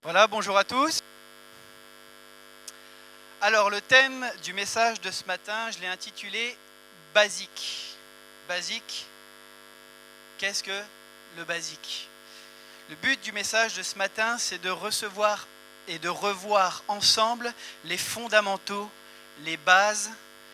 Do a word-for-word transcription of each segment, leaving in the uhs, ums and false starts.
Voilà, bonjour à tous. Alors, le thème du message de ce matin, je l'ai intitulé « Basique ». Basique, qu'est-ce que le basique ? Le but du message de ce matin, c'est de recevoir et de revoir ensemble les fondamentaux, les bases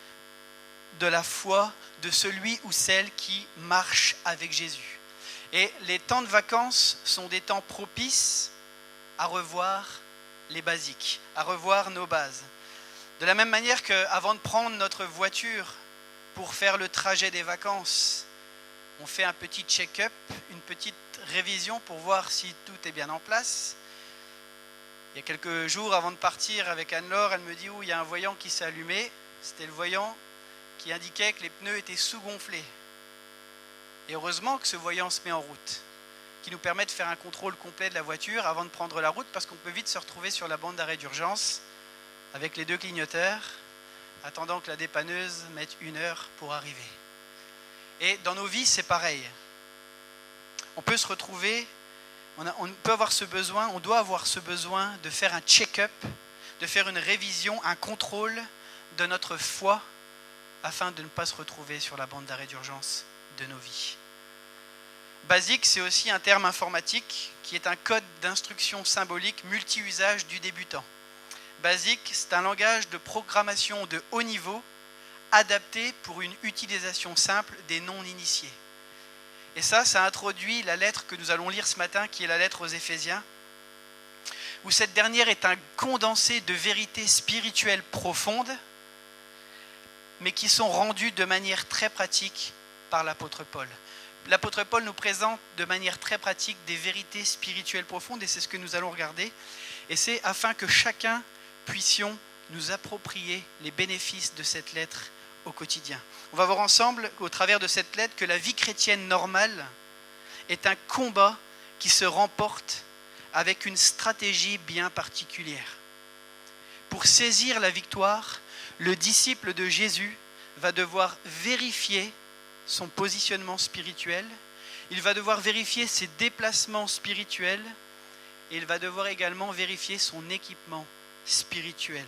de la foi de celui ou celle qui marche avec Jésus. Et les temps de vacances sont des temps propices à revoir les basiques, à revoir nos bases. De la même manière qu'avant de prendre notre voiture pour faire le trajet des vacances, on fait un petit check-up, une petite révision pour voir si tout est bien en place. Il y a quelques jours avant de partir avec Anne-Laure, elle me dit « Oh, il y a un voyant qui s'est allumé ». C'était le voyant qui indiquait que les pneus étaient sous-gonflés. Et heureusement que ce voyant se met en route, qui nous permet de faire un contrôle complet de la voiture avant de prendre la route, parce qu'on peut vite se retrouver sur la bande d'arrêt d'urgence avec les deux clignoteurs, attendant que la dépanneuse mette une heure pour arriver. Et dans nos vies, c'est pareil. On peut se retrouver, on, a, on peut avoir ce besoin, on doit avoir ce besoin de faire un check-up, de faire une révision, un contrôle de notre foi, afin de ne pas se retrouver sur la bande d'arrêt d'urgence de nos vies. Basique, c'est aussi un terme informatique qui est un code d'instruction symbolique multi-usage du débutant. Basique, c'est un langage de programmation de haut niveau adapté pour une utilisation simple des non-initiés. Et ça, ça introduit la lettre que nous allons lire ce matin, qui est la lettre aux Éphésiens, où cette dernière est un condensé de vérités spirituelles profondes, mais qui sont rendues de manière très pratique par l'apôtre Paul. L'apôtre Paul nous présente de manière très pratique des vérités spirituelles profondes, et c'est ce que nous allons regarder. Et c'est afin que chacun puissions nous approprier les bénéfices de cette lettre au quotidien. On va voir ensemble, au travers de cette lettre, que la vie chrétienne normale est un combat qui se remporte avec une stratégie bien particulière. Pour saisir la victoire, le disciple de Jésus va devoir vérifier son positionnement spirituel, il va devoir vérifier ses déplacements spirituels et il va devoir également vérifier son équipement spirituel.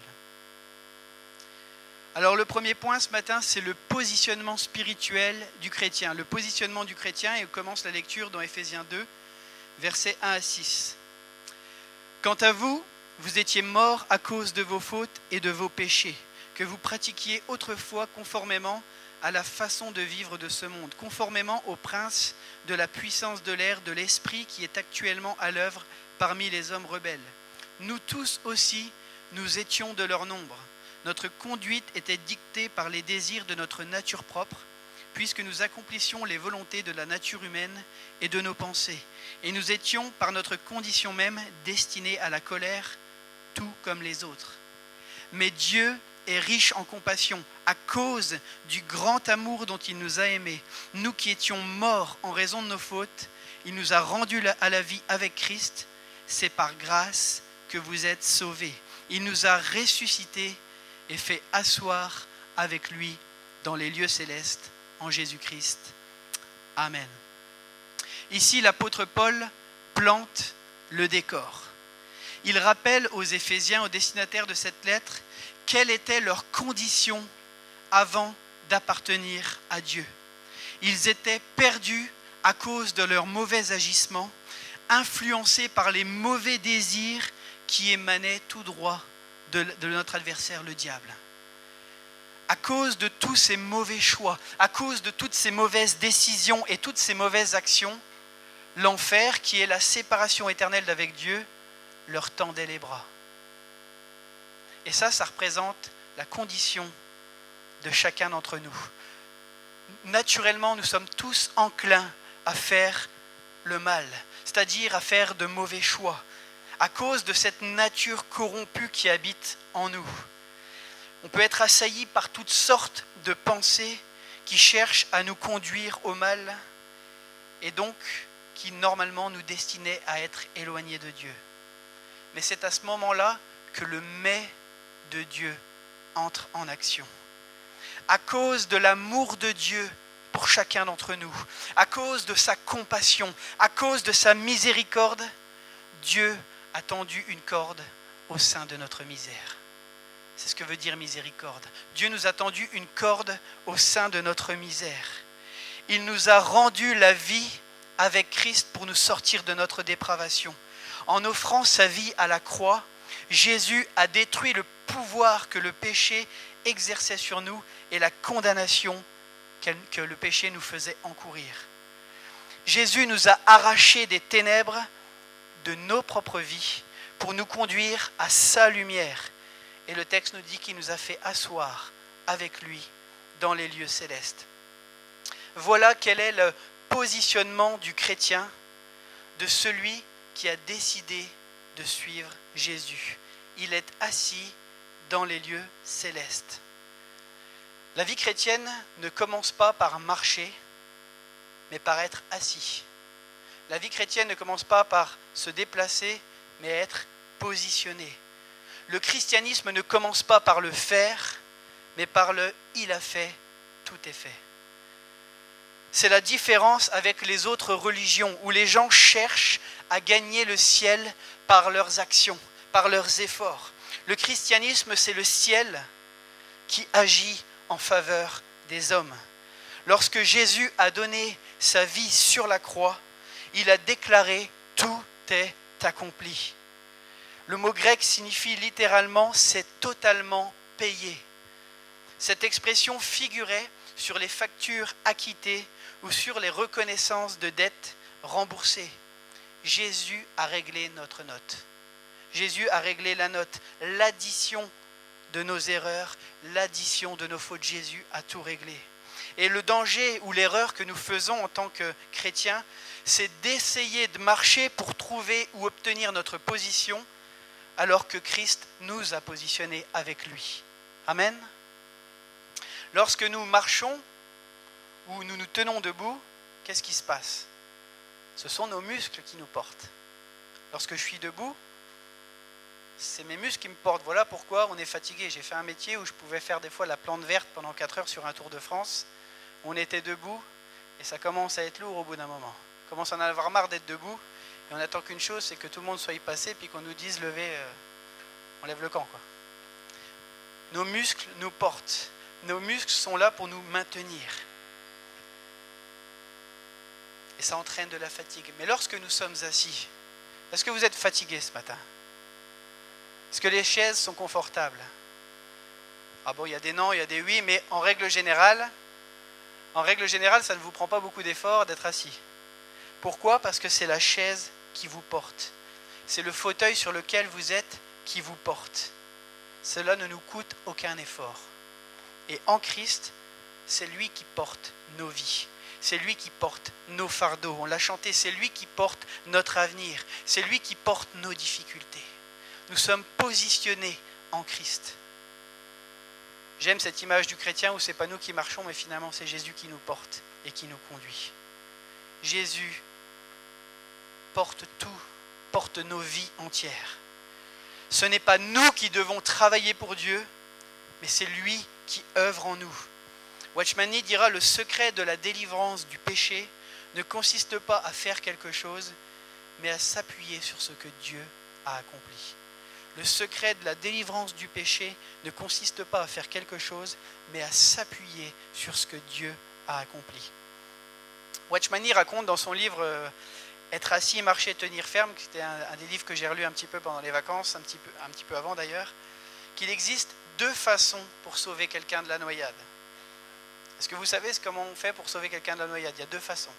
Alors le premier point ce matin, c'est le positionnement spirituel du chrétien. Le positionnement du chrétien, et on commence la lecture dans Éphésiens deux, versets un à six. « Quant à vous, vous étiez morts à cause de vos fautes et de vos péchés, que vous pratiquiez autrefois conformément à la façon de vivre de ce monde, conformément au prince de la puissance de l'air, de l'esprit qui est actuellement à l'œuvre parmi les hommes rebelles. Nous tous aussi, nous étions de leur nombre. Notre conduite était dictée par les désirs de notre nature propre, puisque nous accomplissions les volontés de la nature humaine et de nos pensées. Et nous étions, par notre condition même, destinés à la colère, tout comme les autres. Mais Dieu est riche en compassion, à cause du grand amour dont il nous a aimés. Nous qui étions morts en raison de nos fautes, il nous a rendus à la vie avec Christ. C'est par grâce que vous êtes sauvés. Il nous a ressuscités et fait asseoir avec lui dans les lieux célestes en Jésus-Christ. Amen. Ici, l'apôtre Paul plante le décor. Il rappelle aux Éphésiens, aux destinataires de cette lettre, quelles étaient leurs conditions avant d'appartenir à Dieu. Ils étaient perdus à cause de leurs mauvais agissements, influencés par les mauvais désirs qui émanaient tout droit de, de notre adversaire, le diable. À cause de tous ces mauvais choix, à cause de toutes ces mauvaises décisions et toutes ces mauvaises actions, l'enfer, qui est la séparation éternelle d'avec Dieu, leur tendait les bras. Et ça, ça représente la condition de chacun d'entre nous. Naturellement, nous sommes tous enclins à faire le mal, c'est-à-dire à faire de mauvais choix, à cause de cette nature corrompue qui habite en nous. On peut être assailli par toutes sortes de pensées qui cherchent à nous conduire au mal et donc qui normalement nous destinaient à être éloignés de Dieu. Mais c'est à ce moment-là que le mais de Dieu entre en action. À cause de l'amour de Dieu pour chacun d'entre nous, à cause de sa compassion, à cause de sa miséricorde, Dieu a tendu une corde au sein de notre misère. C'est ce que veut dire miséricorde. Dieu nous a tendu une corde au sein de notre misère. Il nous a rendu la vie avec Christ pour nous sortir de notre dépravation. En offrant sa vie à la croix, Jésus a détruit le pouvoir que le péché exerçait sur nous et la condamnation que le péché nous faisait encourir. Jésus nous a arrachés des ténèbres de nos propres vies pour nous conduire à sa lumière. Et le texte nous dit qu'il nous a fait asseoir avec lui dans les lieux célestes. Voilà quel est le positionnement du chrétien, de celui qui a décidé de suivre Jésus. Il est assis dans les lieux célestes. La vie chrétienne ne commence pas par marcher, mais par être assis. La vie chrétienne ne commence pas par se déplacer, mais être positionné. Le christianisme ne commence pas par le faire, mais par le « il a fait, tout est fait ». C'est la différence avec les autres religions où les gens cherchent à gagner le ciel par leurs actions, par leurs efforts. Le christianisme, c'est le ciel qui agit en faveur des hommes. Lorsque Jésus a donné sa vie sur la croix, il a déclaré « tout est accompli ». Le mot grec signifie littéralement « c'est totalement payé ». Cette expression figurait sur les factures acquittées ou sur les reconnaissances de dettes remboursées. Jésus a réglé notre note. Jésus a réglé la note, l'addition de nos erreurs, l'addition de nos fautes. Jésus a tout réglé. Et le danger ou l'erreur que nous faisons en tant que chrétiens, c'est d'essayer de marcher pour trouver ou obtenir notre position, alors que Christ nous a positionnés avec lui. Amen. Lorsque nous marchons ou nous nous tenons debout, qu'est-ce qui se passe? Ce sont nos muscles qui nous portent. Lorsque je suis debout, c'est mes muscles qui me portent. Voilà pourquoi on est fatigué. J'ai fait un métier où je pouvais faire des fois la plante verte pendant quatre heures sur un Tour de France. On était debout et ça commence à être lourd au bout d'un moment. On commence à en avoir marre d'être debout et on attend qu'une chose, c'est que tout le monde soit y passé puis qu'on nous dise levez, euh, on lève le camp, quoi. Nos muscles nous portent. Nos muscles sont là pour nous maintenir. Et ça entraîne de la fatigue. Mais lorsque nous sommes assis, est-ce que vous êtes fatigué ce matin? Est-ce que les chaises sont confortables? Ah bon, il y a des non, il y a des oui, mais en règle générale, en règle générale, ça ne vous prend pas beaucoup d'efforts d'être assis. Pourquoi? Parce que c'est la chaise qui vous porte. C'est le fauteuil sur lequel vous êtes qui vous porte. Cela ne nous coûte aucun effort. Et en Christ, c'est lui qui porte nos vies. C'est lui qui porte nos fardeaux. On l'a chanté, c'est lui qui porte notre avenir. C'est lui qui porte nos difficultés. Nous sommes positionnés en Christ. J'aime cette image du chrétien où ce n'est pas nous qui marchons, mais finalement c'est Jésus qui nous porte et qui nous conduit. Jésus porte tout, porte nos vies entières. Ce n'est pas nous qui devons travailler pour Dieu, mais c'est lui qui œuvre en nous. Watchman Nee dira: le secret de la délivrance du péché ne consiste pas à faire quelque chose, mais à s'appuyer sur ce que Dieu a accompli. Le secret de la délivrance du péché ne consiste pas à faire quelque chose, mais à s'appuyer sur ce que Dieu a accompli. Watchman Nee raconte dans son livre euh, « Être assis, marcher, tenir ferme », qui était un, un des livres que j'ai relu un petit peu pendant les vacances, un petit peu, un petit peu avant d'ailleurs, qu'il existe deux façons pour sauver quelqu'un de la noyade. Est-ce que vous savez comment on fait pour sauver quelqu'un de la noyade? Il y a deux façons.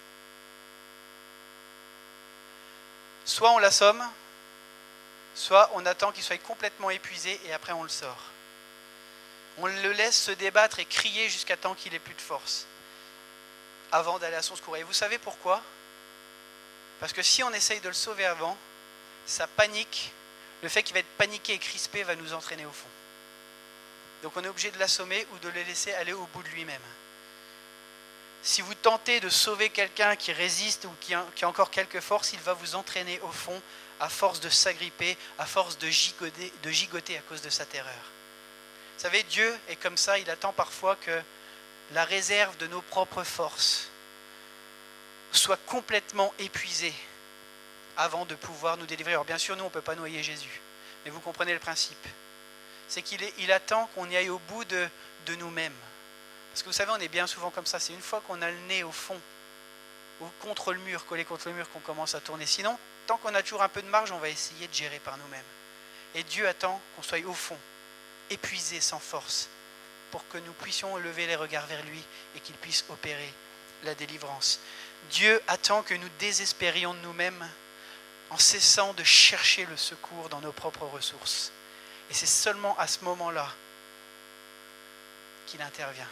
Soit on l'assomme, soit on attend qu'il soit complètement épuisé et après on le sort. On le laisse se débattre et crier jusqu'à temps qu'il n'ait plus de force avant d'aller à son secours. Et vous savez pourquoi? Parce que si on essaye de le sauver avant, sa panique, le fait qu'il va être paniqué et crispé va nous entraîner au fond. Donc on est obligé de l'assommer ou de le laisser aller au bout de lui-même. Si vous tentez de sauver quelqu'un qui résiste ou qui a, qui a encore quelques forces, il va vous entraîner au fond à force de s'agripper, à force de gigoter, de gigoter à cause de sa terreur. Vous savez, Dieu est comme ça, il attend parfois que la réserve de nos propres forces soit complètement épuisée avant de pouvoir nous délivrer. Alors bien sûr, nous, on ne peut pas noyer Jésus, mais vous comprenez le principe. C'est qu'il est, il attend qu'on y aille au bout de, de nous-mêmes. Parce que vous savez, on est bien souvent comme ça. C'est une fois qu'on a le nez au fond, ou contre le mur, collé contre le mur, qu'on commence à tourner. Sinon, tant qu'on a toujours un peu de marge, on va essayer de gérer par nous-mêmes. Et Dieu attend qu'on soit au fond, épuisé, sans force, pour que nous puissions lever les regards vers lui et qu'il puisse opérer la délivrance. Dieu attend que nous désespérions de nous-mêmes en cessant de chercher le secours dans nos propres ressources. Et c'est seulement à ce moment-là qu'il intervient.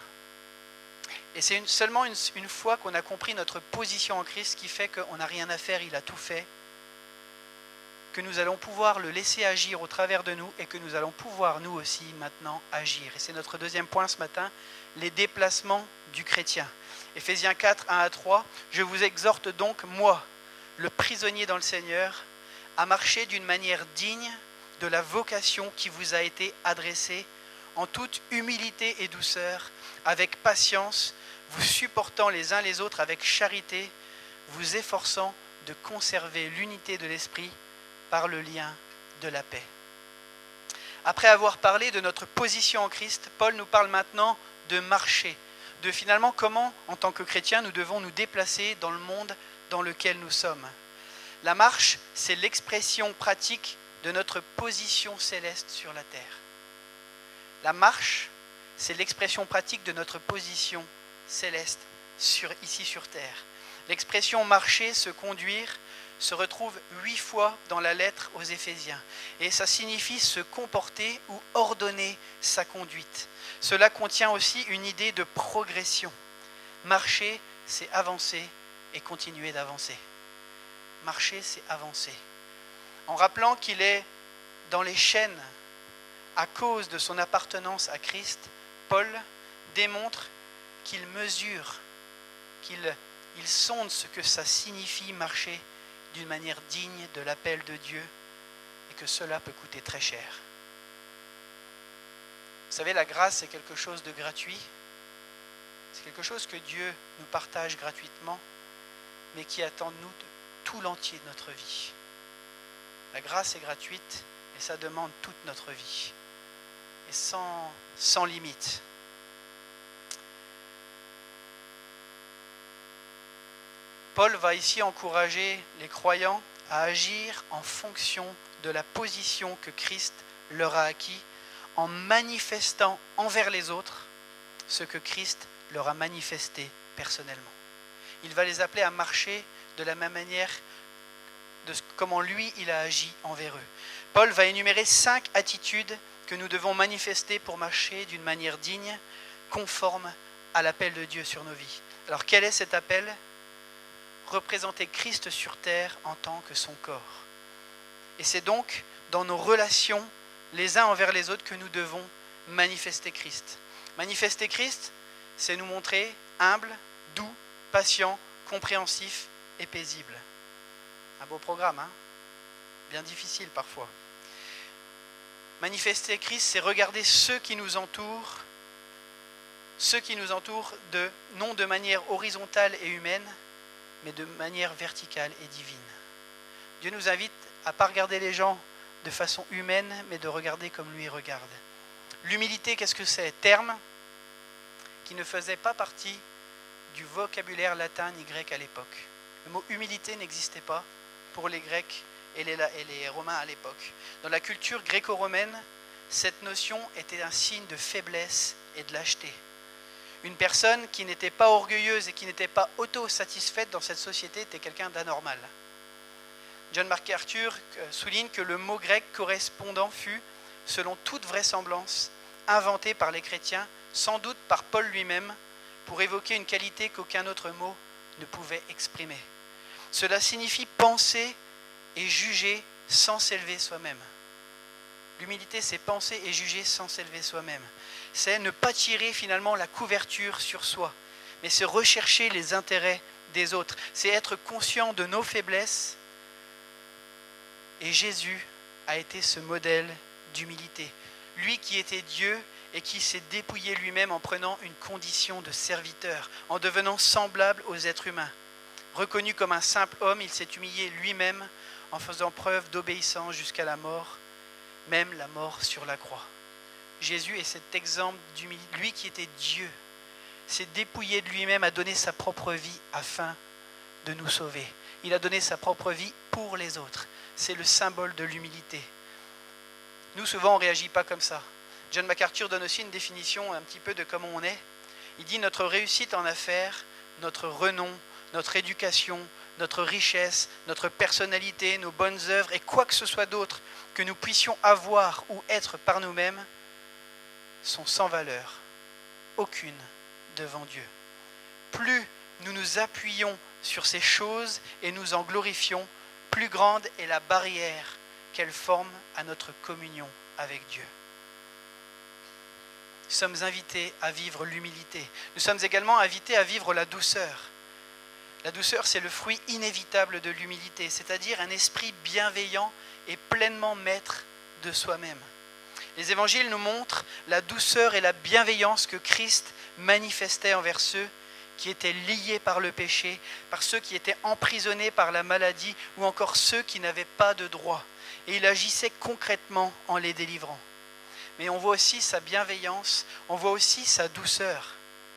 Et c'est une, seulement une, une fois qu'on a compris notre position en Christ qui fait qu'on n'a rien à faire, il a tout fait, que nous allons pouvoir le laisser agir au travers de nous et que nous allons pouvoir nous aussi maintenant agir. Et c'est notre deuxième point ce matin, les déplacements du chrétien. Éphésiens quatre, un à trois, « Je vous exhorte donc, moi, le prisonnier dans le Seigneur, à marcher d'une manière digne de la vocation qui vous a été adressée, en toute humilité et douceur, avec patience, vous supportant les uns les autres avec charité, vous efforçant de conserver l'unité de l'esprit par le lien de la paix. » Après avoir parlé de notre position en Christ, Paul nous parle maintenant de marcher, de finalement comment, en tant que chrétiens, nous devons nous déplacer dans le monde dans lequel nous sommes. La marche, c'est l'expression pratique de notre position céleste sur la terre. La marche, c'est l'expression pratique de notre position céleste sur, ici sur terre. L'expression marcher, se conduire, se retrouve huit fois dans la lettre aux Éphésiens. Et ça signifie se comporter ou ordonner sa conduite. Cela contient aussi une idée de progression. Marcher, c'est avancer et continuer d'avancer. Marcher, c'est avancer. En rappelant qu'il est dans les chaînes à cause de son appartenance à Christ, Paul démontre qu'il mesure, qu'il il sonde ce que ça signifie marcher d'une manière digne de l'appel de Dieu et que cela peut coûter très cher. Vous savez, la grâce, c'est quelque chose de gratuit. C'est quelque chose que Dieu nous partage gratuitement, mais qui attend de nous de tout l'entier de notre vie. La grâce est gratuite et ça demande toute notre vie. Et sans, sans limite. Paul va ici encourager les croyants à agir en fonction de la position que Christ leur a acquis, en manifestant envers les autres ce que Christ leur a manifesté personnellement. Il va les appeler à marcher de la même manière de comment lui, il a agi envers eux. Paul va énumérer cinq attitudes que nous devons manifester pour marcher d'une manière digne, conforme à l'appel de Dieu sur nos vies. Alors quel est cet appel ? Représenter Christ sur terre en tant que son corps. Et c'est donc dans nos relations les uns envers les autres que nous devons manifester Christ. Manifester Christ, c'est nous montrer humbles, doux, patients, compréhensifs et paisibles. Un beau programme, hein ? Bien difficile parfois. Manifester Christ, c'est regarder ceux qui nous entourent, ceux qui nous entourent de, non de manière horizontale et humaine, mais de manière verticale et divine. Dieu nous invite à ne pas regarder les gens de façon humaine, mais de regarder comme lui regarde. L'humilité, qu'est-ce que c'est ? Terme qui ne faisait pas partie du vocabulaire latin ni grec à l'époque. Le mot humilité n'existait pas pour les Grecs et les, et les Romains à l'époque. Dans la culture gréco-romaine, cette notion était un signe de faiblesse et de lâcheté. Une personne qui n'était pas orgueilleuse et qui n'était pas auto-satisfaite dans cette société était quelqu'un d'anormal. John MacArthur souligne que le mot grec correspondant fut, selon toute vraisemblance, inventé par les chrétiens, sans doute par Paul lui-même, pour évoquer une qualité qu'aucun autre mot ne pouvait exprimer. Cela signifie penser et juger sans s'élever soi-même. L'humilité, c'est penser et juger sans s'élever soi-même. C'est ne pas tirer finalement la couverture sur soi, mais c'est rechercher les intérêts des autres. C'est être conscient de nos faiblesses. Et Jésus a été ce modèle d'humilité. Lui qui était Dieu et qui s'est dépouillé lui-même en prenant une condition de serviteur, en devenant semblable aux êtres humains. Reconnu comme un simple homme, il s'est humilié lui-même en faisant preuve d'obéissance jusqu'à la mort, même la mort sur la croix. Jésus est cet exemple d'humilité. Lui qui était Dieu, s'est dépouillé de lui-même, a donné sa propre vie afin de nous sauver. Il a donné sa propre vie pour les autres. C'est le symbole de l'humilité. Nous, souvent, on ne réagit pas comme ça. John MacArthur donne aussi une définition un petit peu de comment on est. Il dit « Notre réussite en affaires, notre renom, notre éducation, notre richesse, notre personnalité, nos bonnes œuvres et quoi que ce soit d'autre que nous puissions avoir ou être par nous-mêmes sont sans valeur, aucune devant Dieu. Plus nous nous appuyons sur ces choses et nous en glorifions, plus grande est la barrière qu'elles forment à notre communion avec Dieu. » Nous sommes invités à vivre l'humilité. Nous sommes également invités à vivre la douceur. La douceur, c'est le fruit inévitable de l'humilité, c'est-à-dire un esprit bienveillant et pleinement maître de soi-même. Les évangiles nous montrent la douceur et la bienveillance que Christ manifestait envers ceux qui étaient liés par le péché, par ceux qui étaient emprisonnés par la maladie ou encore ceux qui n'avaient pas de droit. Et il agissait concrètement en les délivrant. Mais on voit aussi sa bienveillance, on voit aussi sa douceur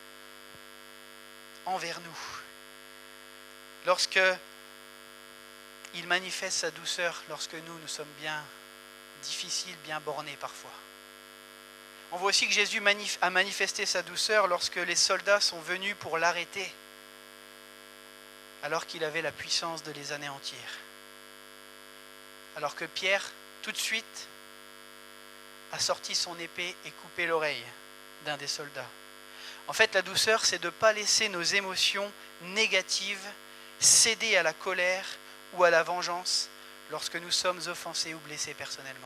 envers nous. Lorsque il manifeste sa douceur, lorsque nous, nous sommes bien difficiles, bien bornés parfois. On voit aussi que Jésus a manifesté sa douceur lorsque les soldats sont venus pour l'arrêter, alors qu'il avait la puissance de les anéantir. Alors que Pierre, tout de suite, a sorti son épée et coupé l'oreille d'un des soldats. En fait, la douceur, c'est de ne pas laisser nos émotions négatives céder à la colère ou à la vengeance lorsque nous sommes offensés ou blessés personnellement.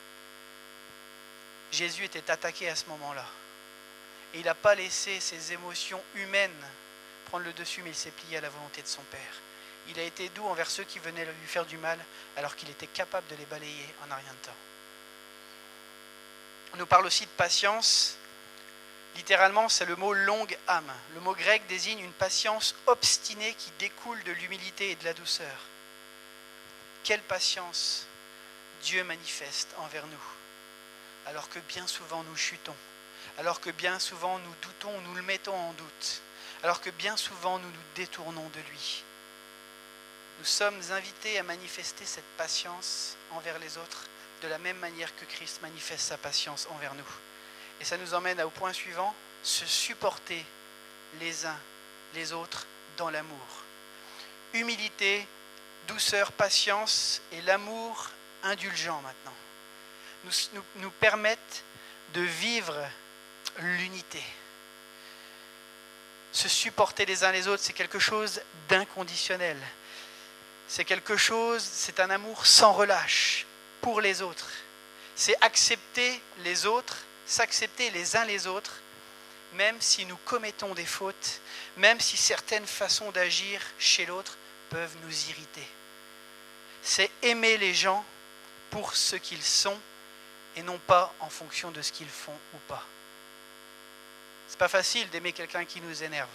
Jésus était attaqué à ce moment-là. Et il n'a pas laissé ses émotions humaines prendre le dessus, mais il s'est plié à la volonté de son Père. Il a été doux envers ceux qui venaient lui faire du mal, alors qu'il était capable de les balayer en un rien de temps. On nous parle aussi de patience. Littéralement, c'est le mot longue âme. Le mot grec désigne une patience obstinée qui découle de l'humilité et de la douceur. Quelle patience Dieu manifeste envers nous, alors que bien souvent nous chutons, alors que bien souvent nous doutons, nous le mettons en doute, alors que bien souvent nous nous détournons de lui. Nous sommes invités à manifester cette patience envers les autres de la même manière que Christ manifeste sa patience envers nous. Et ça nous emmène au point suivant, se supporter les uns les autres dans l'amour. Humilité, douceur, patience et l'amour indulgent maintenant nous, nous, nous permettent de vivre l'unité. Se supporter les uns les autres, c'est quelque chose d'inconditionnel. C'est quelque chose, c'est un amour sans relâche pour les autres. C'est accepter les autres, s'accepter les uns les autres, même si nous commettons des fautes, même si certaines façons d'agir chez l'autre peuvent nous irriter. C'est aimer les gens pour ce qu'ils sont et non pas en fonction de ce qu'ils font ou pas. C'est pas facile d'aimer quelqu'un qui nous énerve.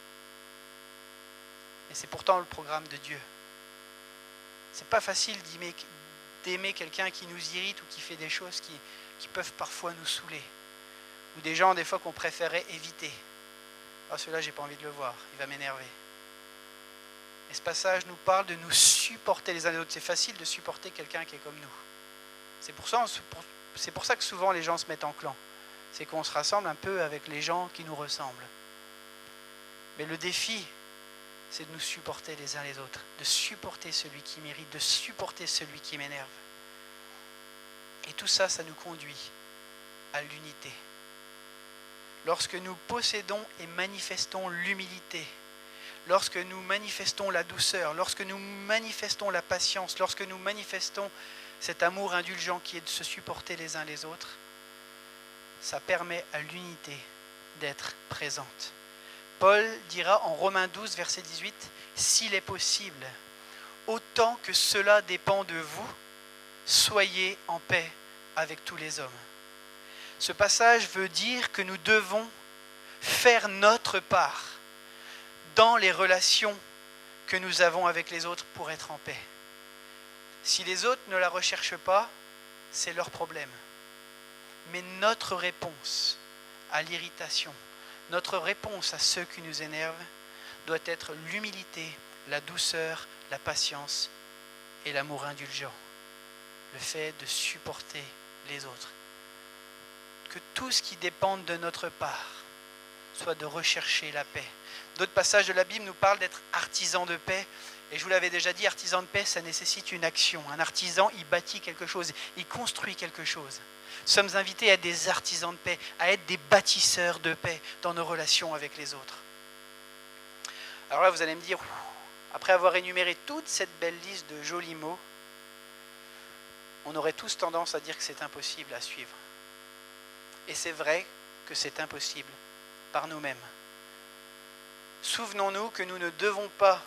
Et c'est pourtant le programme de Dieu. C'est pas facile d'aimer, d'aimer quelqu'un qui nous irrite ou qui fait des choses qui, qui peuvent parfois nous saouler. Ou des gens des fois qu'on préférait éviter. Ah, celui-là, j'ai pas envie de le voir, il va m'énerver. Et ce passage nous parle de nous supporter les uns les autres. C'est facile de supporter quelqu'un qui est comme nous. C'est pour ça, c'est pour ça que souvent les gens se mettent en clan. C'est qu'on se rassemble un peu avec les gens qui nous ressemblent. Mais le défi, c'est de nous supporter les uns les autres, de supporter celui qui mérite, de supporter celui qui m'énerve. Et tout ça, ça nous conduit à l'unité. Lorsque nous possédons et manifestons l'humilité, lorsque nous manifestons la douceur, lorsque nous manifestons la patience, lorsque nous manifestons cet amour indulgent qui est de se supporter les uns les autres, ça permet à l'unité d'être présente. Paul dira en Romains douze, verset dix-huit, « S'il est possible, autant que cela dépend de vous, soyez en paix avec tous les hommes. » Ce passage veut dire que nous devons faire notre part dans les relations que nous avons avec les autres pour être en paix. Si les autres ne la recherchent pas, c'est leur problème. Mais notre réponse à l'irritation, notre réponse à ceux qui nous énervent, doit être l'humilité, la douceur, la patience et l'amour indulgent. Le fait de supporter les autres. Que tout ce qui dépend de notre part soit de rechercher la paix. D'autres passages de la Bible nous parlent d'être artisans de paix. Et je vous l'avais déjà dit, artisan de paix, ça nécessite une action. Un artisan, il bâtit quelque chose, il construit quelque chose. Nous sommes invités à être des artisans de paix, à être des bâtisseurs de paix dans nos relations avec les autres. Alors là, vous allez me dire, après avoir énuméré toute cette belle liste de jolis mots, on aurait tous tendance à dire que c'est impossible à suivre. Et c'est vrai que c'est impossible par nous-mêmes. Souvenons-nous que nous ne devons pas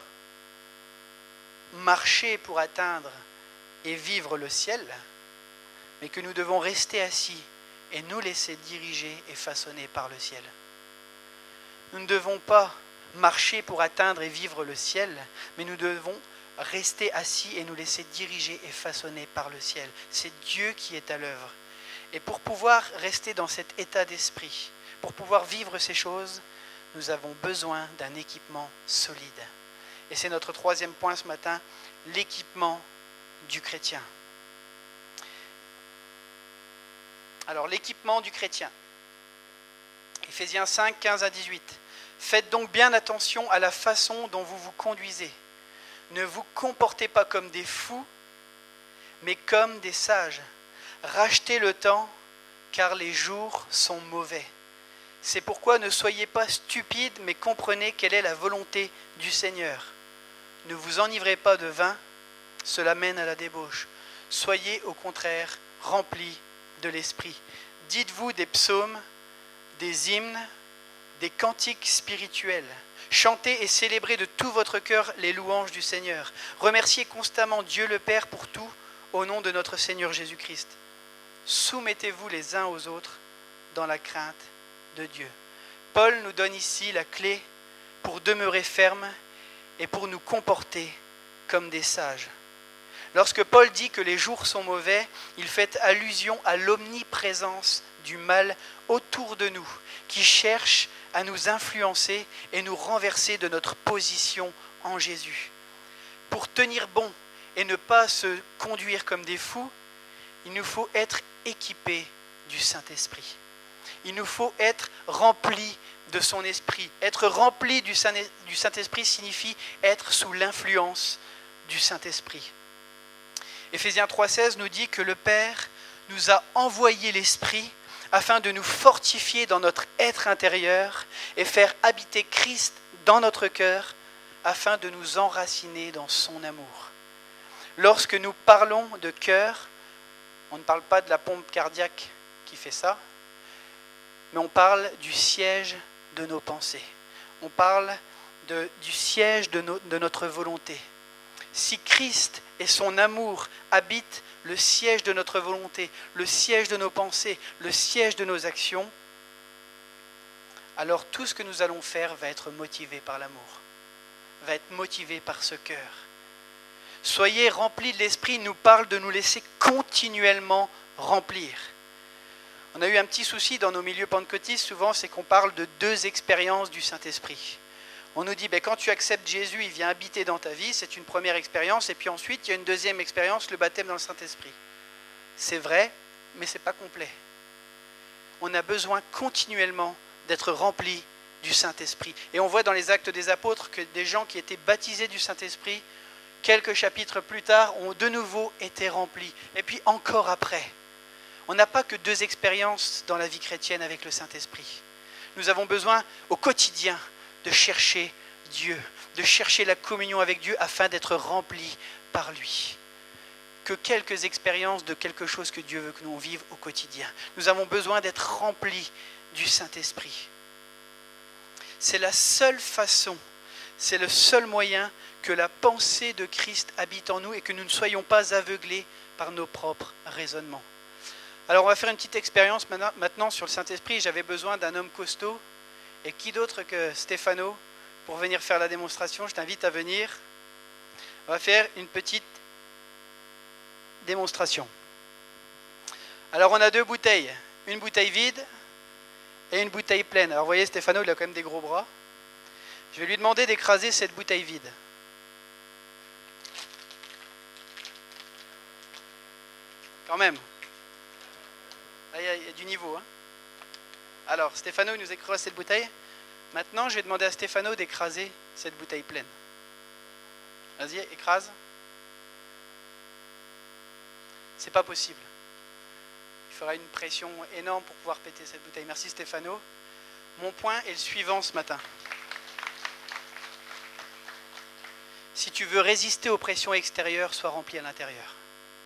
marcher pour atteindre et vivre le ciel, mais que nous devons rester assis et nous laisser diriger et façonner par le ciel. Nous ne devons pas marcher pour atteindre et vivre le ciel, mais nous devons rester assis et nous laisser diriger et façonner par le ciel. C'est Dieu qui est à l'œuvre. Et pour pouvoir rester dans cet état d'esprit, pour pouvoir vivre ces choses, nous avons besoin d'un équipement solide. Et c'est notre troisième point ce matin, l'équipement du chrétien. Alors, l'équipement du chrétien. Éphésiens cinq, quinze à dix-huit. Faites donc bien attention à la façon dont vous vous conduisez. Ne vous comportez pas comme des fous, mais comme des sages. Rachetez le temps, car les jours sont mauvais. C'est pourquoi ne soyez pas stupides, mais comprenez quelle est la volonté du Seigneur. Ne vous enivrez pas de vin, cela mène à la débauche. Soyez au contraire remplis de l'esprit. Dites-vous des psaumes, des hymnes, des cantiques spirituels. Chantez et célébrez de tout votre cœur les louanges du Seigneur. Remerciez constamment Dieu le Père pour tout, au nom de notre Seigneur Jésus-Christ. Soumettez-vous les uns aux autres dans la crainte de Dieu. Paul nous donne ici la clé pour demeurer ferme et pour nous comporter comme des sages. Lorsque Paul dit que les jours sont mauvais, il fait allusion à l'omniprésence du mal autour de nous, qui cherche à nous influencer et nous renverser de notre position en Jésus. Pour tenir bon et ne pas se conduire comme des fous, il nous faut être équipés du Saint-Esprit. Il nous faut être remplis de son esprit. Être rempli du Saint-Esprit signifie être sous l'influence du Saint-Esprit. Éphésiens trois seize nous dit que le Père nous a envoyé l'Esprit afin de nous fortifier dans notre être intérieur et faire habiter Christ dans notre cœur afin de nous enraciner dans son amour. Lorsque nous parlons de cœur, on ne parle pas de la pompe cardiaque qui fait ça, mais on parle du siège de nos pensées. On parle de, du siège de, no, de notre volonté. Si Christ et son amour habitent le siège de notre volonté, le siège de nos pensées, le siège de nos actions, alors tout ce que nous allons faire va être motivé par l'amour, va être motivé par ce cœur. Soyez remplis de l'Esprit nous parle de nous laisser continuellement remplir. On a eu un petit souci dans nos milieux pentecôtistes, souvent, c'est qu'on parle de deux expériences du Saint-Esprit. On nous dit, ben, quand tu acceptes Jésus, il vient habiter dans ta vie, c'est une première expérience, et puis ensuite, il y a une deuxième expérience, le baptême dans le Saint-Esprit. C'est vrai, mais ce n'est pas complet. On a besoin continuellement d'être remplis du Saint-Esprit. Et on voit dans les Actes des Apôtres que des gens qui étaient baptisés du Saint-Esprit, quelques chapitres plus tard, ont de nouveau été remplis. Et puis encore après. On n'a pas que deux expériences dans la vie chrétienne avec le Saint-Esprit. Nous avons besoin au quotidien de chercher Dieu, de chercher la communion avec Dieu afin d'être remplis par lui. Que quelques expériences de quelque chose que Dieu veut que nous vivions au quotidien. Nous avons besoin d'être remplis du Saint-Esprit. C'est la seule façon, c'est le seul moyen que la pensée de Christ habite en nous et que nous ne soyons pas aveuglés par nos propres raisonnements. Alors on va faire une petite expérience maintenant sur le Saint-Esprit. J'avais besoin d'un homme costaud. Et qui d'autre que Stéphano pour venir faire la démonstration? Je t'invite à venir. On va faire une petite démonstration. Alors on a deux bouteilles, une bouteille vide et une bouteille pleine. Alors vous voyez, Stéphano, il a quand même des gros bras. Je vais lui demander d'écraser cette bouteille vide. Quand même. Là, il y a, il y a du niveau. Hein. Alors, Stéphano, il nous écrase cette bouteille. Maintenant, je vais demander à Stéphano d'écraser cette bouteille pleine. Vas-y, écrase. C'est pas possible. Il fera une pression énorme pour pouvoir péter cette bouteille. Merci Stéphano. Mon point est le suivant ce matin. Si tu veux résister aux pressions extérieures, sois rempli à l'intérieur.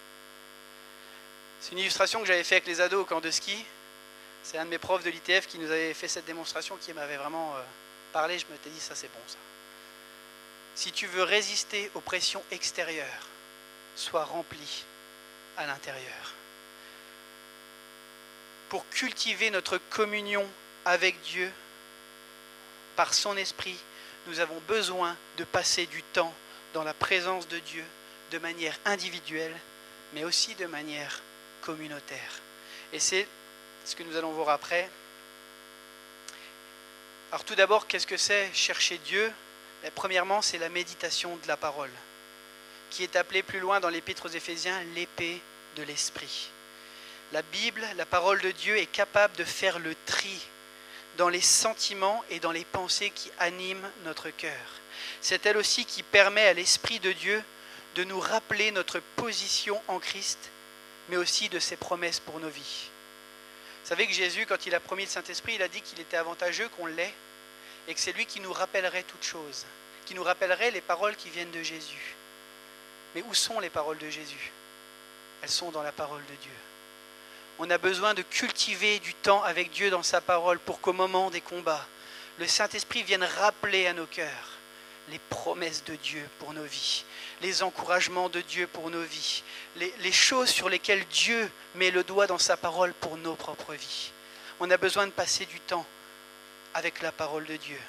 C'est une illustration que j'avais fait avec les ados au camp de ski. C'est un de mes profs de l'I T F qui nous avait fait cette démonstration, qui m'avait vraiment euh, parlé. Je me suis dit, ça c'est bon ça. Si tu veux résister aux pressions extérieures, sois rempli à l'intérieur. Pour cultiver notre communion avec Dieu, par son esprit, nous avons besoin de passer du temps dans la présence de Dieu de manière individuelle, mais aussi de manière communautaire. Et c'est ce que nous allons voir après. Alors tout d'abord, qu'est-ce que c'est chercher Dieu ? Mais premièrement, c'est la méditation de la parole, qui est appelée plus loin dans l'Épître aux Éphésiens l'épée de l'esprit. La Bible, la parole de Dieu, est capable de faire le tri dans les sentiments et dans les pensées qui animent notre cœur. C'est elle aussi qui permet à l'Esprit de Dieu de nous rappeler notre position en Christ, mais aussi de ses promesses pour nos vies. Vous savez que Jésus, quand il a promis le Saint-Esprit, il a dit qu'il était avantageux qu'on l'ait, et que c'est lui qui nous rappellerait toutes choses, qui nous rappellerait les paroles qui viennent de Jésus. Mais où sont les paroles de Jésus ? Elles sont dans la parole de Dieu. On a besoin de cultiver du temps avec Dieu dans sa parole pour qu'au moment des combats, le Saint-Esprit vienne rappeler à nos cœurs les promesses de Dieu pour nos vies, les encouragements de Dieu pour nos vies, les, les choses sur lesquelles Dieu met le doigt dans sa parole pour nos propres vies. On a besoin de passer du temps avec la parole de Dieu.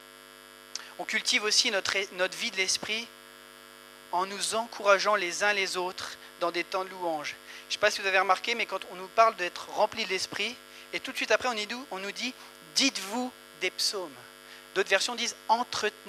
On cultive aussi notre, notre vie de l'esprit en nous encourageant les uns les autres dans des temps de louange. Je ne sais pas si vous avez remarqué, mais quand on nous parle d'être rempli de l'esprit, et tout de suite après on nous dit « dites-vous des psaumes ». D'autres versions disent « entretenez-vous ».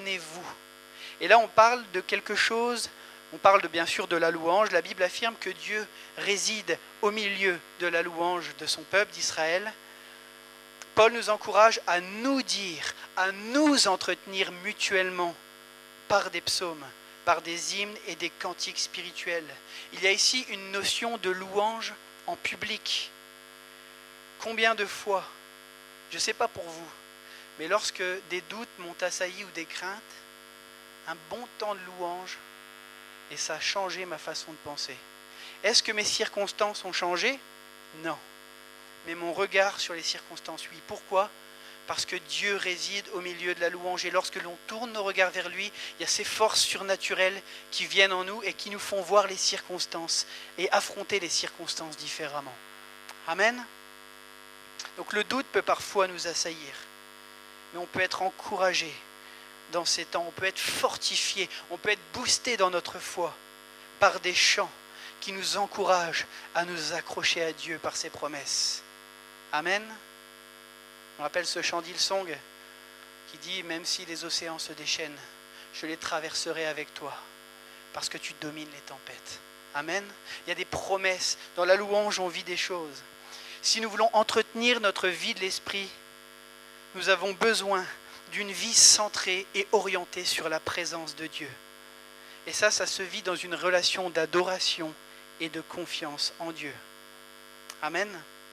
Et là on parle de quelque chose, on parle de, bien sûr de la louange. La Bible affirme que Dieu réside au milieu de la louange de son peuple d'Israël. Paul nous encourage à nous dire, à nous entretenir mutuellement par des psaumes, par des hymnes et des cantiques spirituels. Il y a ici une notion de louange en public. Combien de fois, je ne sais pas pour vous, mais lorsque des doutes m'ont assailli ou des craintes, un bon temps de louange, et ça a changé ma façon de penser. Est-ce que mes circonstances ont changé ? Non. Mais mon regard sur les circonstances, oui. Pourquoi ? Parce que Dieu réside au milieu de la louange. Et lorsque l'on tourne nos regards vers lui, il y a ces forces surnaturelles qui viennent en nous et qui nous font voir les circonstances et affronter les circonstances différemment. Amen. Donc le doute peut parfois nous assaillir. Mais on peut être encouragé dans ces temps. On peut être fortifié. On peut être boosté dans notre foi par des chants qui nous encouragent à nous accrocher à Dieu par ses promesses. Amen. On rappelle ce chant d'Hillsong qui dit « Même si les océans se déchaînent, je les traverserai avec toi, parce que tu domines les tempêtes. » Amen. Il y a des promesses. Dans la louange, on vit des choses. Si nous voulons entretenir notre vie de l'esprit, nous avons besoin d'une vie centrée et orientée sur la présence de Dieu. Et ça, ça se vit dans une relation d'adoration et de confiance en Dieu. Amen.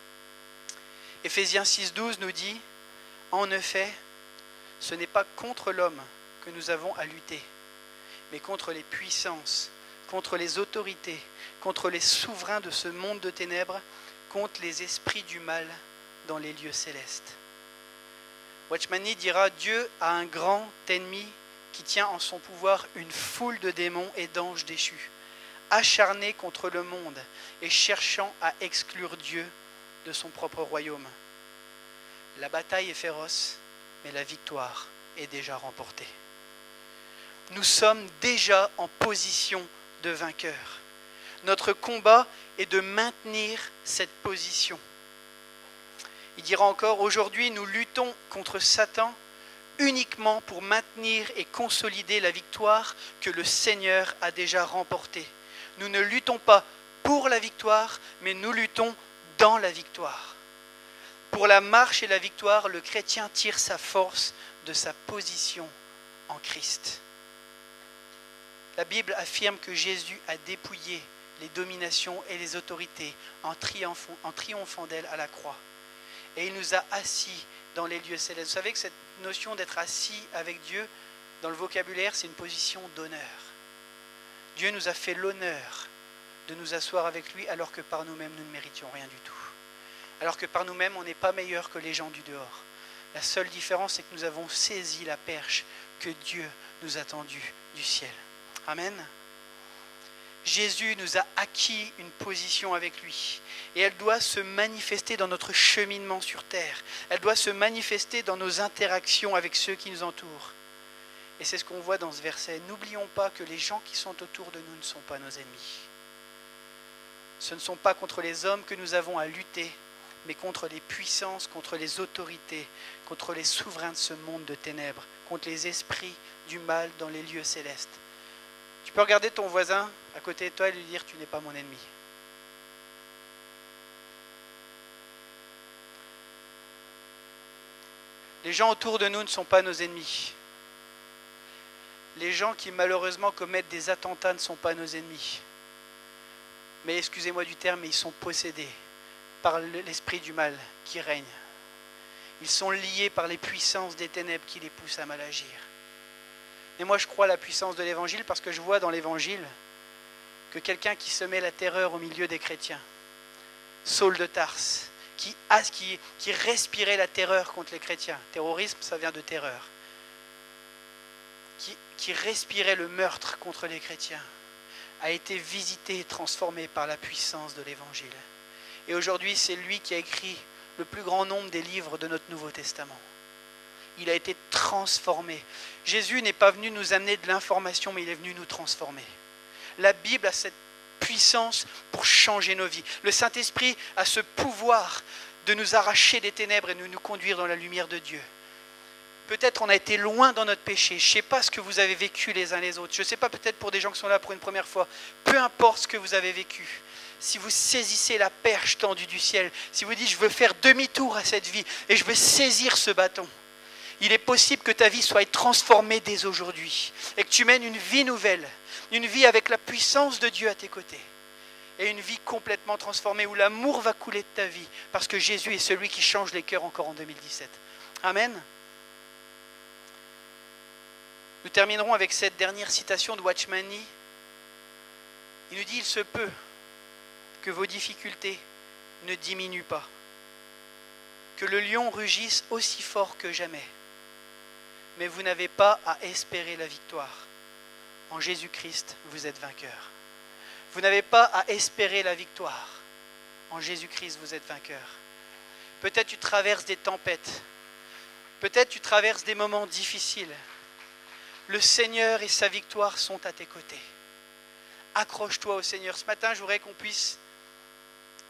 Éphésiens six douze nous dit « En effet, ce n'est pas contre l'homme que nous avons à lutter, mais contre les puissances, contre les autorités, contre les souverains de ce monde de ténèbres, contre les esprits du mal dans les lieux célestes. » Watchman Nee dira « Dieu a un grand ennemi qui tient en son pouvoir une foule de démons et d'anges déchus, acharnés contre le monde et cherchant à exclure Dieu de son propre royaume. La bataille est féroce, mais la victoire est déjà remportée. Nous sommes déjà en position de vainqueur. Notre combat est de maintenir cette position. Il dira encore, aujourd'hui nous luttons contre Satan uniquement pour maintenir et consolider la victoire que le Seigneur a déjà remportée. Nous ne luttons pas pour la victoire, mais nous luttons dans la victoire. Pour la marche et la victoire, le chrétien tire sa force de sa position en Christ. La Bible affirme que Jésus a dépouillé les dominations et les autorités en triomphant, en triomphant d'elles à la croix. Et il nous a assis dans les lieux célestes. Vous savez que cette notion d'être assis avec Dieu, dans le vocabulaire, c'est une position d'honneur. Dieu nous a fait l'honneur de nous asseoir avec lui alors que par nous-mêmes, nous ne méritions rien du tout. Alors que par nous-mêmes, on n'est pas meilleur que les gens du dehors. La seule différence, c'est que nous avons saisi la perche que Dieu nous a tendue du ciel. Amen. Jésus nous a acquis une position avec lui et elle doit se manifester dans notre cheminement sur terre. Elle doit se manifester dans nos interactions avec ceux qui nous entourent. Et c'est ce qu'on voit dans ce verset. N'oublions pas que les gens qui sont autour de nous ne sont pas nos ennemis. Ce ne sont pas contre les hommes que nous avons à lutter, mais contre les puissances, contre les autorités, contre les souverains de ce monde de ténèbres, contre les esprits du mal dans les lieux célestes. Tu peux regarder ton voisin à côté de toi et lui dire « Tu n'es pas mon ennemi ». Les gens autour de nous ne sont pas nos ennemis. Les gens qui malheureusement commettent des attentats ne sont pas nos ennemis. Mais excusez-moi du terme, mais ils sont possédés par l'esprit du mal qui règne. Ils sont liés par les puissances des ténèbres qui les poussent à mal agir. Et moi je crois à la puissance de l'évangile parce que je vois dans l'évangile que quelqu'un qui semait la terreur au milieu des chrétiens, Saul de Tarse, qui, qui, qui respirait la terreur contre les chrétiens, terrorisme ça vient de terreur, qui, qui respirait le meurtre contre les chrétiens, a été visité et transformé par la puissance de l'évangile. Et aujourd'hui c'est lui qui a écrit le plus grand nombre des livres de notre Nouveau Testament. Il a été transformé. Jésus n'est pas venu nous amener de l'information, mais il est venu nous transformer. La Bible a cette puissance pour changer nos vies. Le Saint-Esprit a ce pouvoir de nous arracher des ténèbres et de nous conduire dans la lumière de Dieu. Peut-être on a été loin dans notre péché. Je ne sais pas ce que vous avez vécu les uns les autres. Je ne sais pas, peut-être pour des gens qui sont là pour une première fois. Peu importe ce que vous avez vécu. Si vous saisissez la perche tendue du ciel, si vous dites je veux faire demi-tour à cette vie et je veux saisir ce bâton, il est possible que ta vie soit transformée dès aujourd'hui et que tu mènes une vie nouvelle, une vie avec la puissance de Dieu à tes côtés et une vie complètement transformée où l'amour va couler de ta vie parce que Jésus est celui qui change les cœurs encore en deux mille dix-sept. Amen. Nous terminerons avec cette dernière citation de Watchman Nee. Il nous dit « Il se peut que vos difficultés ne diminuent pas, que le lion rugisse aussi fort que jamais. Mais vous n'avez pas à espérer la victoire. En Jésus-Christ, vous êtes vainqueur. Vous n'avez pas à espérer la victoire. En Jésus-Christ, vous êtes vainqueur. Peut-être tu traverses des tempêtes. Peut-être tu traverses des moments difficiles. Le Seigneur et sa victoire sont à tes côtés. Accroche-toi au Seigneur. Ce matin, je voudrais qu'on puisse